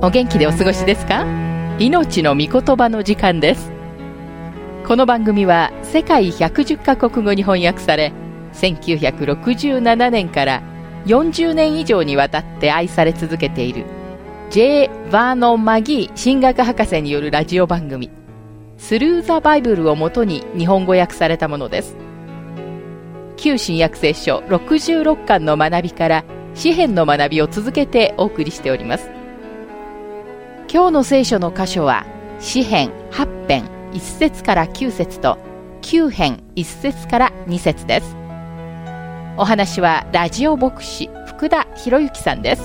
お元気でお過ごしですか？命の御言葉の時間です。この番組は世界110カ国語に翻訳され、1967年から40年以上にわたって愛され続けている J. バーノン・マギー神学博士によるラジオ番組スルー・ザ・バイブルをもとに日本語訳されたものです。旧新約聖書66巻の学びから詩編の学びを続けてお送りしております。今日の聖書の箇所は詩編8編1節から9節と9編1節から2節です。お話はラジオ牧師福田博之さんです。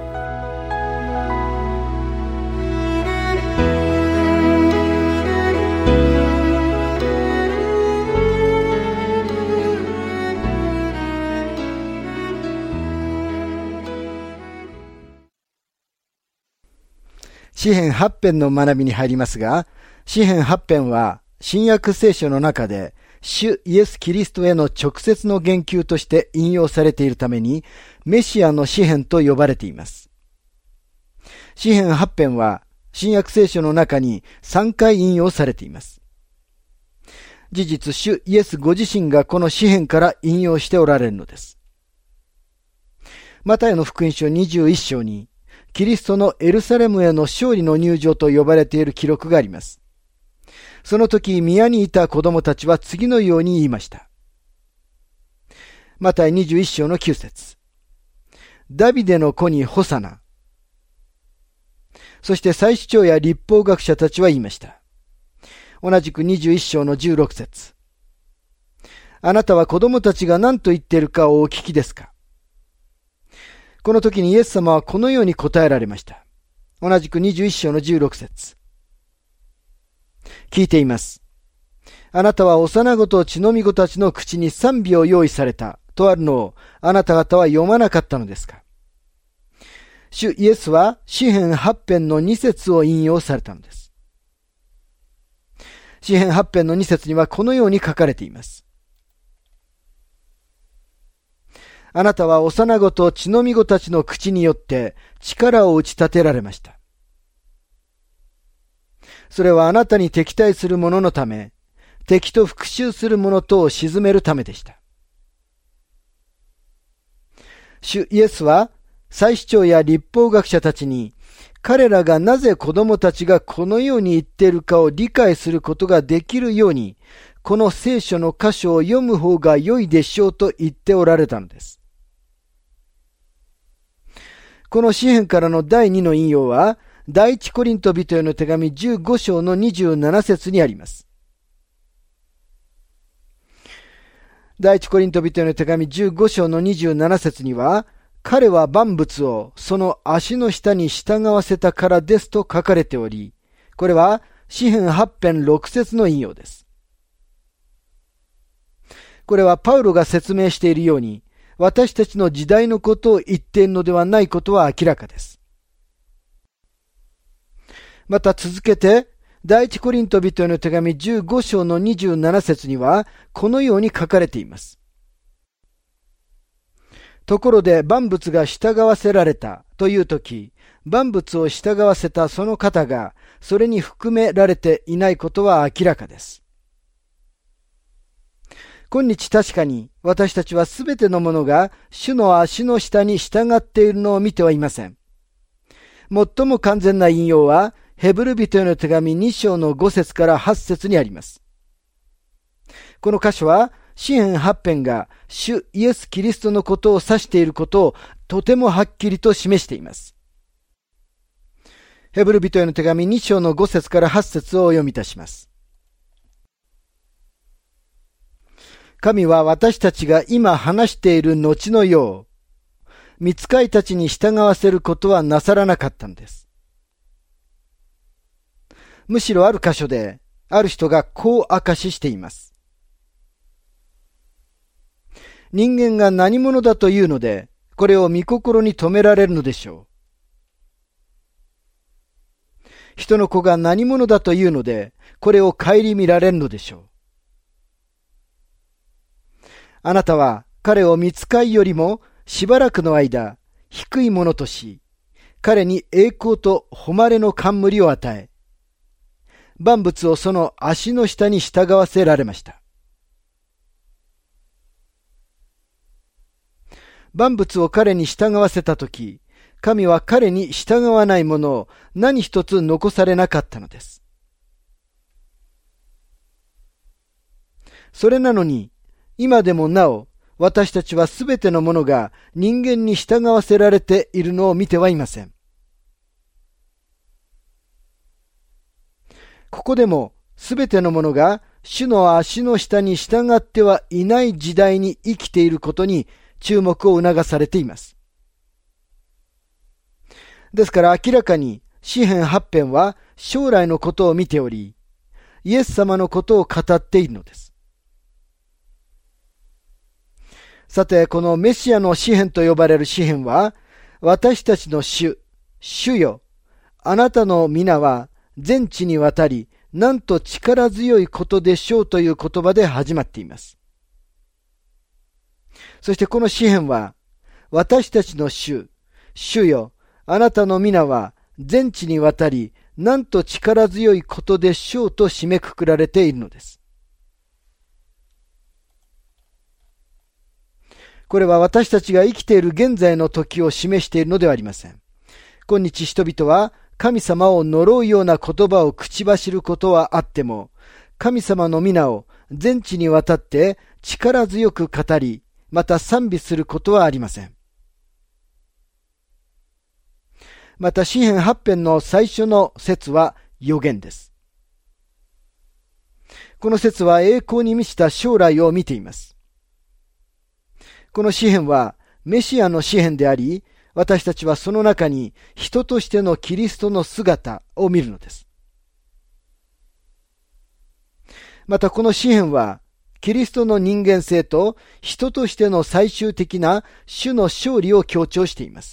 詩編8編の学びに入りますが、詩編8編は新約聖書の中で主イエス・キリストへの直接の言及として引用されているためにメシアの詩編と呼ばれています。詩編8編は新約聖書の中に3回引用されています。事実、主イエスご自身がこの詩編から引用しておられるのです。マタイの福音書21章にキリストのエルサレムへの勝利の入場と呼ばれている記録があります。その時、宮にいた子供たちは次のように言いました。マタイ21章の9節。ダビデの子にホサナ。そして祭司長や律法学者たちは言いました。同じく21章の16節。あなたは子供たちが何と言っているかをお聞きですか？この時にイエス様はこのように答えられました。同じく21章の16節。聞いています。あなたは幼子と血のみ子たちの口に賛美を用意されたとあるのをあなた方は読まなかったのですか？主イエスは詩編8編の2節を引用されたのです。詩編8編の2節にはこのように書かれています。あなたは幼子と血のみ子たちの口によって力を打ち立てられました。それはあなたに敵対する者のため、敵と復讐する者とを鎮めるためでした。主イエスは祭司長や律法学者たちに、彼らがなぜ子供たちがこのように言っているかを理解することができるように、この聖書の箇所を読む方が良いでしょうと言っておられたのです。この詩編からの第2の引用は、第一コリント人への手紙15章の27節にあります。第一コリント人への手紙15章の27節には、彼は万物をその足の下に従わせたからですと書かれており、これは詩編8編6節の引用です。これはパウロが説明しているように、私たちの時代のことを言っているのではないことは明らかです。また続けて、第一コリント人への手紙15章の27節には、このように書かれています。ところで万物が従わせられたというとき、万物を従わせたその方が、それに含められていないことは明らかです。今日確かに私たちはすべてのものが主の足の下に従っているのを見てはいません。最も完全な引用はヘブル人への手紙2章の5節から8節にあります。この箇所は詩編8編が主イエス・キリストのことを指していることをとてもはっきりと示しています。ヘブル人への手紙2章の5節から8節をお読みいたします。神は私たちが今話している後のよう、御使いたちに従わせることはなさらなかったのです。むしろある箇所で、ある人がこう証ししています。人間が何者だというので、これを御心に留められるのでしょう。人の子が何者だというので、これを顧みられるのでしょう。あなたは彼を御使いよりもしばらくの間低いものとし、 彼に栄光と誉れの冠を与え、万物をその足の下に従わせられました。万物を彼に従わせたとき、神は彼に従わないものを何一つ残されなかったのです。それなのに、今でもなお、私たちはすべてのものが人間に従わせられているのを見てはいません。ここでもすべてのものが主の足の下に従ってはいない時代に生きていることに注目を促されています。ですから明らかに詩編8編は将来のことを見ており、イエス様のことを語っているのです。さて、このメシアの詩編と呼ばれる詩編は、私たちの主よ、あなたの皆は全地にわたり、なんと力強いことでしょうという言葉で始まっています。そしてこの詩編は、私たちの主よ、あなたの皆は全地にわたり、なんと力強いことでしょうと締めくくられているのです。これは私たちが生きている現在の時を示しているのではありません。今日人々は神様を呪うような言葉を口走ることはあっても、神様の皆を全地にわたって力強く語り、また賛美することはありません。また詩編8編の最初の節は預言です。この節は栄光に満ちた将来を見ています。この詩編はメシアの詩編であり、私たちはその中に人としてのキリストの姿を見るのです。またこの詩編はキリストの人間性と人としての最終的な主の勝利を強調しています。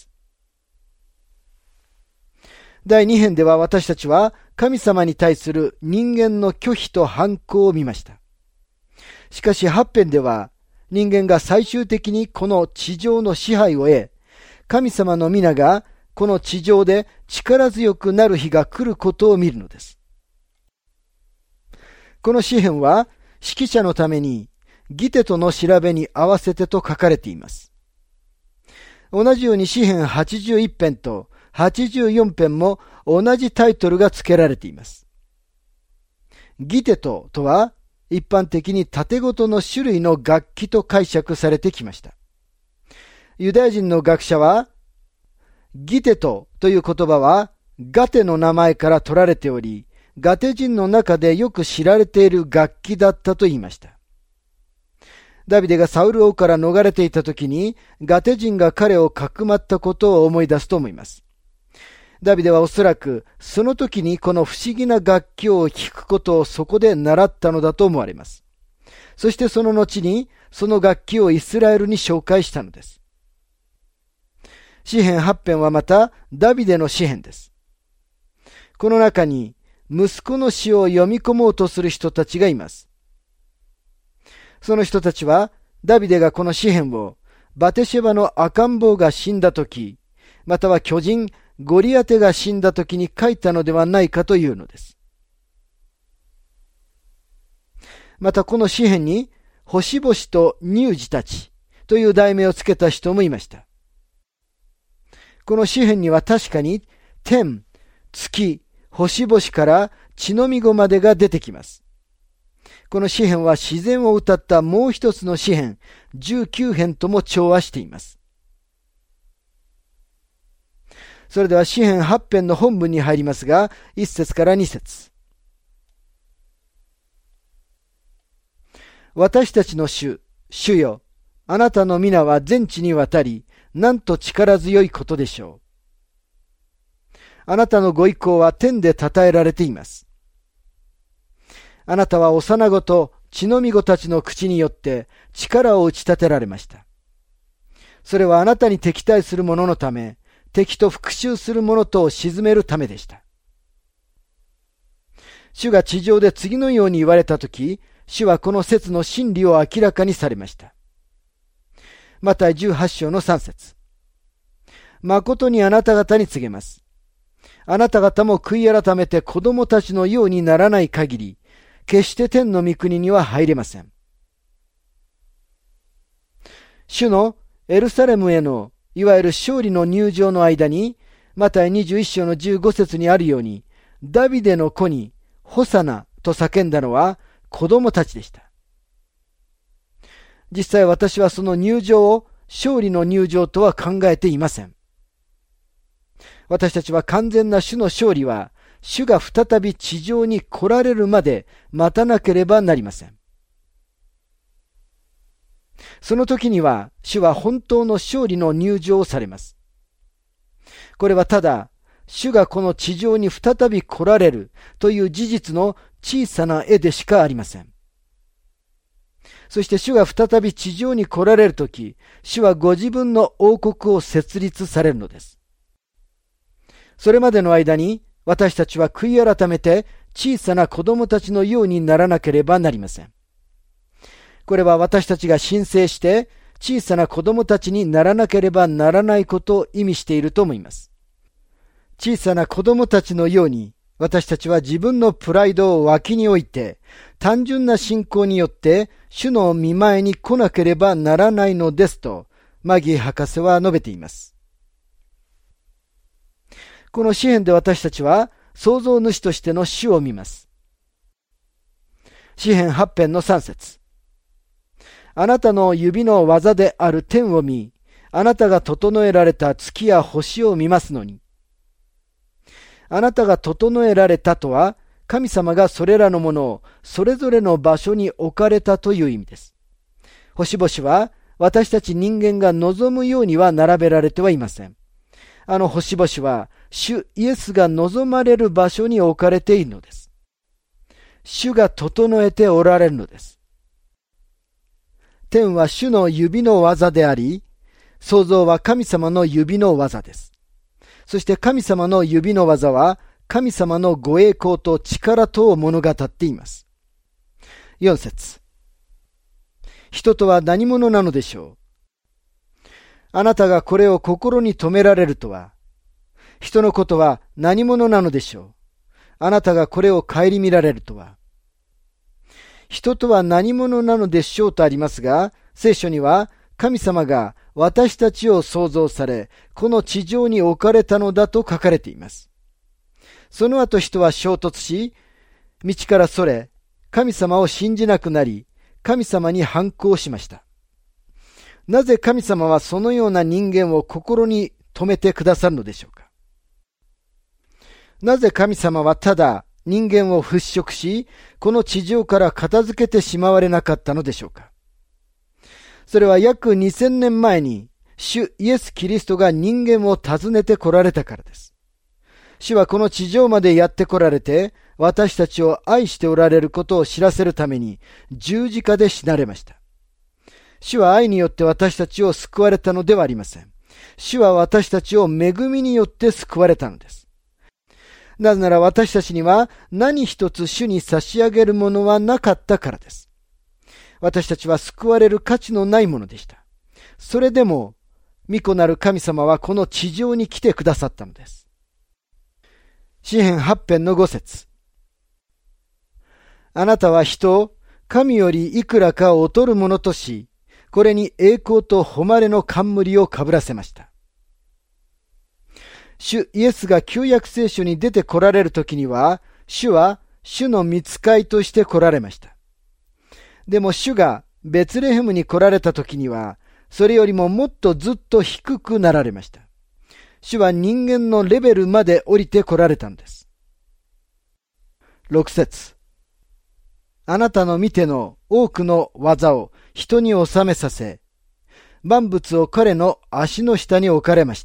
第2編では私たちは神様に対する人間の拒否と反抗を見ました。しかし8編では人間が最終的にこの地上の支配を得、神様の皆がこの地上で力強くなる日が来ることを見るのです。この詩編は指揮者のためにギテトの調べに合わせてと書かれています。同じように詩編81編と84編も同じタイトルが付けられています。ギテトとは一般的に盾ごとの種類の楽器と解釈されてきました。ユダヤ人の学者は、ギテトという言葉はガテの名前から取られており、ガテ人の中でよく知られている楽器だったと言いました。ダビデがサウル王から逃れていた時に、ガテ人が彼をかくまったことを思い出すと思います。ダビデはおそらくその時にこの不思議な楽器を弾くことをそこで習ったのだと思われます。そしてその後にその楽器をイスラエルに紹介したのです。詩編8編はまたダビデの詩編です。この中に息子の詩を読み込もうとする人たちがいます。その人たちはダビデがこの詩編をバテシェバの赤ん坊が死んだ時、または巨人ゴリアテが死んだ時に書いたのではないかというのです。またこの詩編に星々と乳児たちという題名をつけた人もいました。この詩編には確かに天、月、星々から血のみ子までが出てきます。この詩編は自然を歌ったもう一つの詩編19編とも調和しています。それでは詩編8編の本文に入りますが、1節から2節。私たちの主よ、あなたの皆は全地にわたり、なんと力強いことでしょう。あなたのご意向は天で称えられています。あなたは幼子と血のみ子たちの口によって力を打ち立てられました。それはあなたに敵対する者のため、敵と復讐する者とを鎮めるためでした。主が地上で次のように言われたとき、主はこの説の真理を明らかにされました。マタイ18章の3節。 誠にあなた方に告げます。あなた方も悔い改めて子供たちのようにならない限り、決して天の御国には入れません。主のエルサレムへのいわゆる勝利の入場の間に、マタイ21章の15節にあるように、ダビデの子にホサナと叫んだのは子供たちでした。実際私はその入場を勝利の入場とは考えていません。私たちは完全な主の勝利は、主が再び地上に来られるまで待たなければなりません。その時には、主は本当の勝利の入場をされます。これはただ、主がこの地上に再び来られるという事実の小さな絵でしかありません。そして主が再び地上に来られるとき、主はご自分の王国を設立されるのです。それまでの間に私たちは悔い改めて小さな子供たちのようにならなければなりません。これは私たちが申請して小さな子供たちにならなければならないことを意味していると思います。小さな子供たちのように私たちは自分のプライドを脇に置いて単純な信仰によって主の御前に来なければならないのですとマギー博士は述べています。この詩篇で私たちは創造主としての主を見ます。詩篇8編の3節。あなたの指の技である天を見、あなたが整えられた月や星を見ますのに。あなたが整えられたとは、神様がそれらのものをそれぞれの場所に置かれたという意味です。星々は私たち人間が望むようには並べられてはいません。あの星々は主イエスが望まれる場所に置かれているのです。主が整えておられるのです。天は主の指の技であり、創造は神様の指の技です。そして神様の指の技は神様のご栄光と力とを物語っています。4節。人とは何者なのでしょう。あなたがこれを心に留められるとは、人のことは何者なのでしょう。あなたがこれを顧みられるとは。人とは何者なのでしょうとありますが、聖書には神様が私たちを創造され、この地上に置かれたのだと書かれています。その後人は衝突し、道からそれ、神様を信じなくなり、神様に反抗しました。なぜ神様はそのような人間を心に留めてくださるのでしょうか。なぜ神様はただ人間を払拭し、この地上から片付けてしまわれなかったのでしょうか。それは約2000年前に主イエス・キリストが人間を訪ねて来られたからです。主はこの地上までやって来られて、私たちを愛しておられることを知らせるために十字架で死なれました。主は愛によって私たちを救われたのではありません。主は私たちを恵みによって救われたのです。なぜなら私たちには何一つ主に差し上げるものはなかったからです。私たちは救われる価値のないものでした。それでも、御子なる神様はこの地上に来てくださったのです。詩編8編の5節。あなたは人を神よりいくらか劣るものとし、これに栄光と誉れの冠をかぶらせました。主イエスが旧約聖書に出て来られるときには、主は主の御使いとして来られました。でも主がベツレヘムに来られたときには、それよりももっとずっと低くなられました。主は人間のレベルまで降りて来られたのです。6節。あなたの見ての多くの技を人に収めさせ、万物を彼の足の下に置かれました。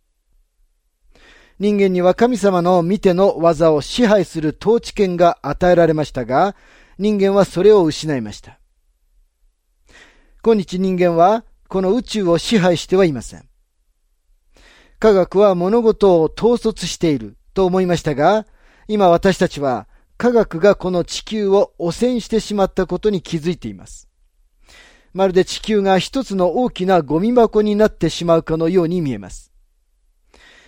人間には神様の見ての技を支配する統治権が与えられましたが、人間はそれを失いました。今日人間はこの宇宙を支配してはいません。科学は物事を統率していると思いましたが、今私たちは科学がこの地球を汚染してしまったことに気づいています。まるで地球が一つの大きなゴミ箱になってしまうかのように見えます。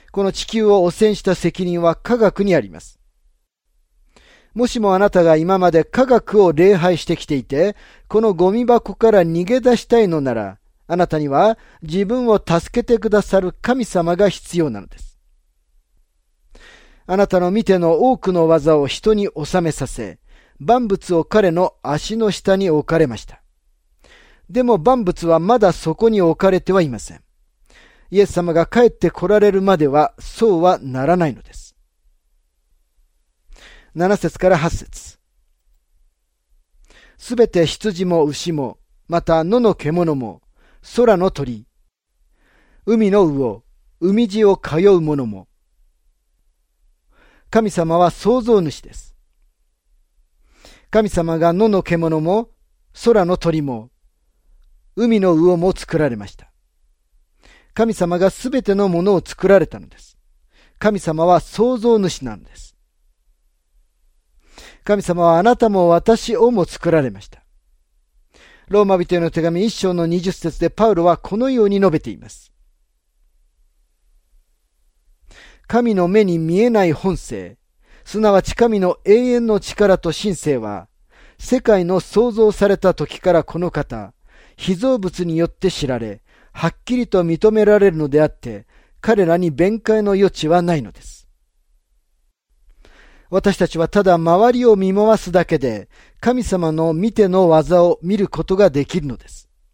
この地球を汚染した責任は科学にあります。もしもあなたが今まで科学を礼拝してきていて、このゴミ箱から逃げ出したいのなら、あなたには自分を助けてくださる神様が必要なのです。あなたの見ての多くの技を人に収めさせ、万物を彼の足の下に置かれました。でも万物はまだそこに置かれてはいません。イエス様が帰って来られるまではそうはならないのです。7節から8節。すべて羊も牛も、また野の獣も、空の鳥、海の魚、海地を通う者も。神様は創造主です。神様が野の獣も、空の鳥も、海の魚も作られました。神様がすべてのものを作られたのです。神様は創造主なのです。神様はあなたも私をも作られました。ローマ人への手紙1章の20節でパウロはこのように述べています。神の目に見えない本性、すなわち神の永遠の力と神性は、世界の創造された時からこの方、被造物によって知られ、はっきりと認められるのであって、彼らに弁解の余地はないのです。私たちはただ周りを見回すだけで、神様の見ての技を見ることができるのです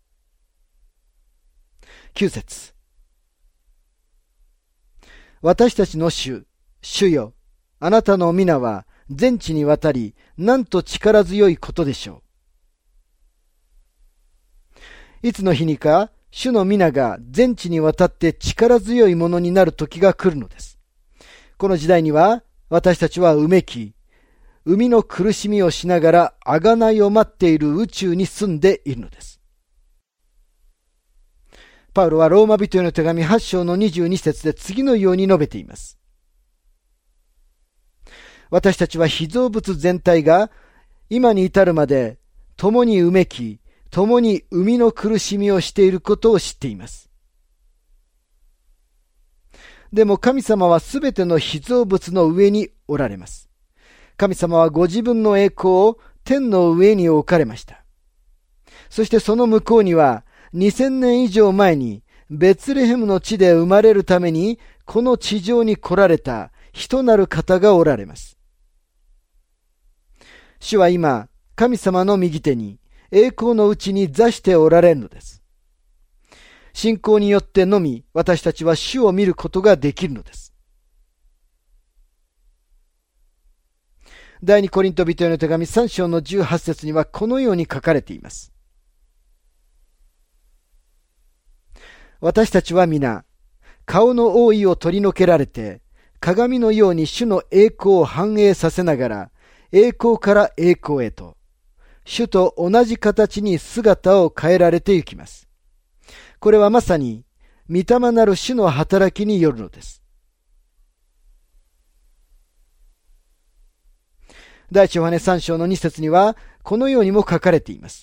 。9節。私たちの主よ、あなたの皆は全地にわたり、なんと力強いことでしょう。いつの日にか、主の皆が全地にわたって力強いものになる時が来るのです。この時代には、私たちはうめき、生みの苦しみをしながら贖いを待っている宇宙に住んでいるのです。パウロはローマ人への手紙8章の22節で次のように述べています。私たちは被造物全体が今に至るまで共にうめき、共に生みの苦しみをしていることを知っています。でも神様はすべての被造物の上におられます。神様はご自分の栄光を天の上に置かれました。そしてその向こうには2000年以上前にベツレヘムの地で生まれるためにこの地上に来られた人なる方がおられます。主は今、神様の右手に栄光のうちに座しておられるのです。信仰によってのみ私たちは主を見ることができるのです。第二コリント人への手紙3章の18節にはこのように書かれています。私たちは皆、顔の覆いを取り除けられて、鏡のように主の栄光を反映させながら、栄光から栄光へと、主と同じ形に姿を変えられてゆきます。これはまさに、御霊なる主の働きによるのです。第一ヨハネ3章の2節には、このようにも書かれています。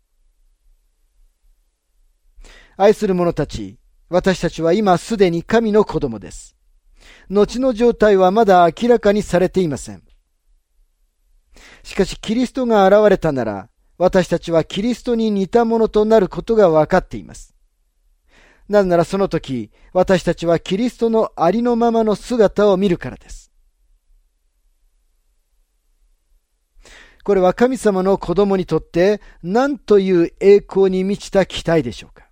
愛する者たち、私たちは今すでに神の子供です。後の状態はまだ明らかにされていません。しかしキリストが現れたなら、私たちはキリストに似たものとなることが分かっています。なぜならその時、私たちはキリストのありのままの姿を見るからです。これは神様の子供にとって何という栄光に満ちた期待でしょうか。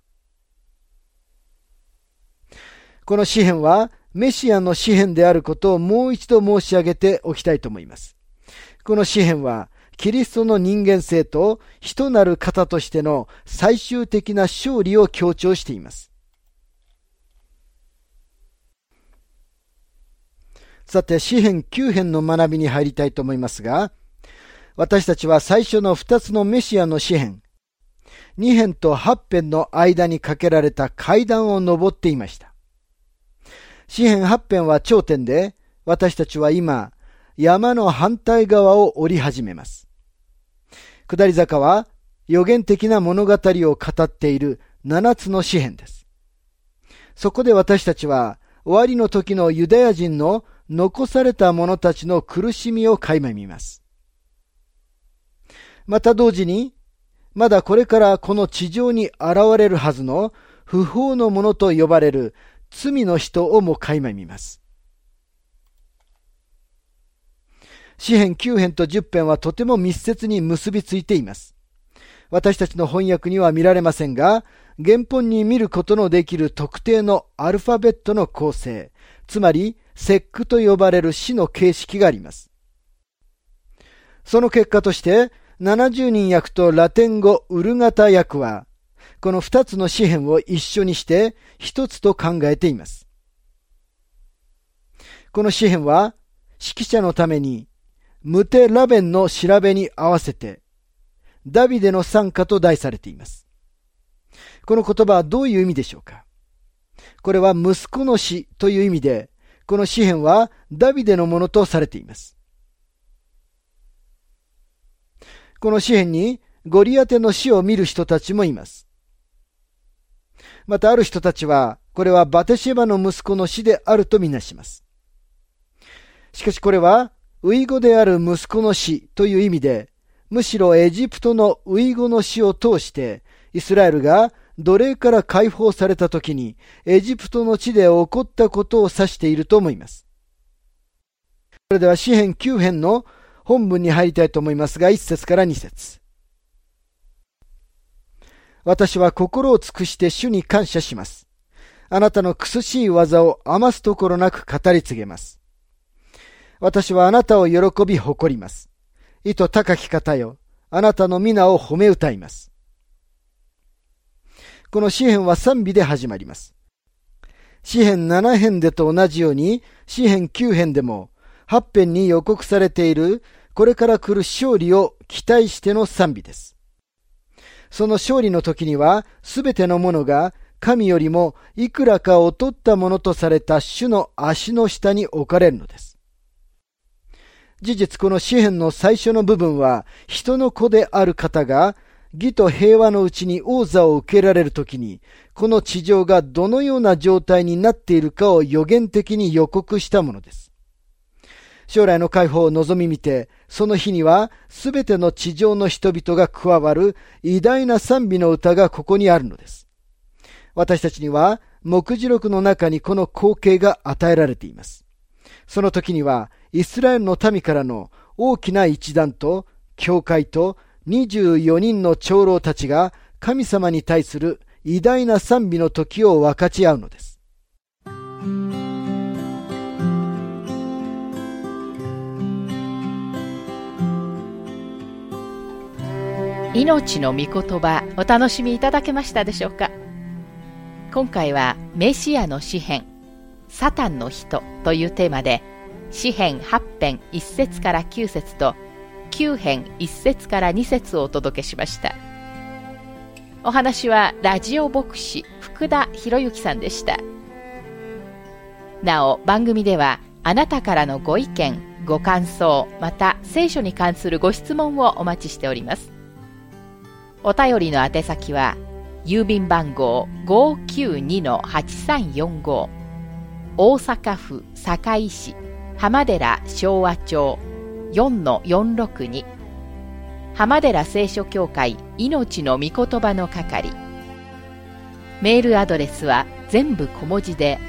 この詩篇はメシアの詩篇であることをもう一度申し上げておきたいと思います。この詩篇はキリストの人間性と人なる方としての最終的な勝利を強調しています。さて、詩篇9編の学びに入りたいと思いますが、私たちは最初の2つのメシアの詩篇、2編と8編の間にかけられた階段を登っていました。詩篇8編は頂点で、私たちは今、山の反対側を降り始めます。下り坂は予言的な物語を語っている7つの詩篇です。そこで私たちは終わりの時のユダヤ人の残された者たちの苦しみを垣間見ます。また同時に、まだこれからこの地上に現れるはずの不法の者と呼ばれる罪の人をも垣間見ます。詩編9編と10編はとても密接に結びついています。私たちの翻訳には見られませんが、原本に見ることのできる特定のアルファベットの構成、つまり節句と呼ばれる詩の形式があります。その結果として、70人訳とラテン語ウルガタ訳は、この2つの詩編を一緒にして一つと考えています。この詩編は、指揮者のために、ムテラベンの調べに合わせて、ダビデの賛歌と題されています。この言葉はどういう意味でしょうか。これは息子の死という意味で、この詩編はダビデのものとされています。この詩編にゴリアテの死を見る人たちもいます。またある人たちは、これはバテシェバの息子の死であるとみなします。しかしこれは、ウイゴである息子の死という意味で、むしろエジプトのウイゴの死を通して、イスラエルが奴隷から解放された時に、エジプトの地で起こったことを指していると思います。それでは詩編9編の本文に入りたいと思いますが、1節から2節。私は心を尽くして主に感謝します。あなたの苦しい技を余すところなく語り継げます。私はあなたを喜び誇ります。意図高き方よ、あなたの皆を褒め歌います。この詩編は賛美で始まります。詩編7編でと同じように、詩編9編でも、8編に予告されている、これから来る勝利を期待しての賛美です。その勝利の時には、すべてのものが、神よりもいくらか劣ったものとされた主の足の下に置かれるのです。事実この詩編の最初の部分は、人の子である方が、義と平和のうちに王座を受けられるときに、この地上がどのような状態になっているかを予言的に予告したものです。将来の解放を望み見て、その日にはすべての地上の人々が加わる偉大な賛美の歌がここにあるのです。私たちには、黙示録の中にこの光景が与えられています。その時には、イスラエルの民からの大きな一団と、教会と24人の長老たちが神様に対する偉大な賛美の時を分かち合うのです。 命の御言葉、お楽しみいただけましたでしょうか。今回はメシアの詩編、サタンの人というテーマで、詩編8編1節から9節と9編1節から2節をお届けしました。お話はラジオ牧師福田博之さんでした。なお番組ではあなたからのご意見ご感想また聖書に関するご質問をお待ちしております。お便りの宛先は郵便番号 592-8345 大阪府堺市浜寺昭和町 4-462 浜寺聖書協会命の御言葉の係。メールアドレスは全部小文字で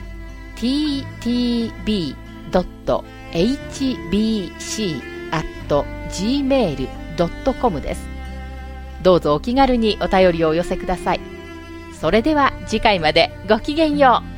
ttb.hbc@gmail.com です。どうぞお気軽にお便りをお寄せください。それでは次回までごきげんよう。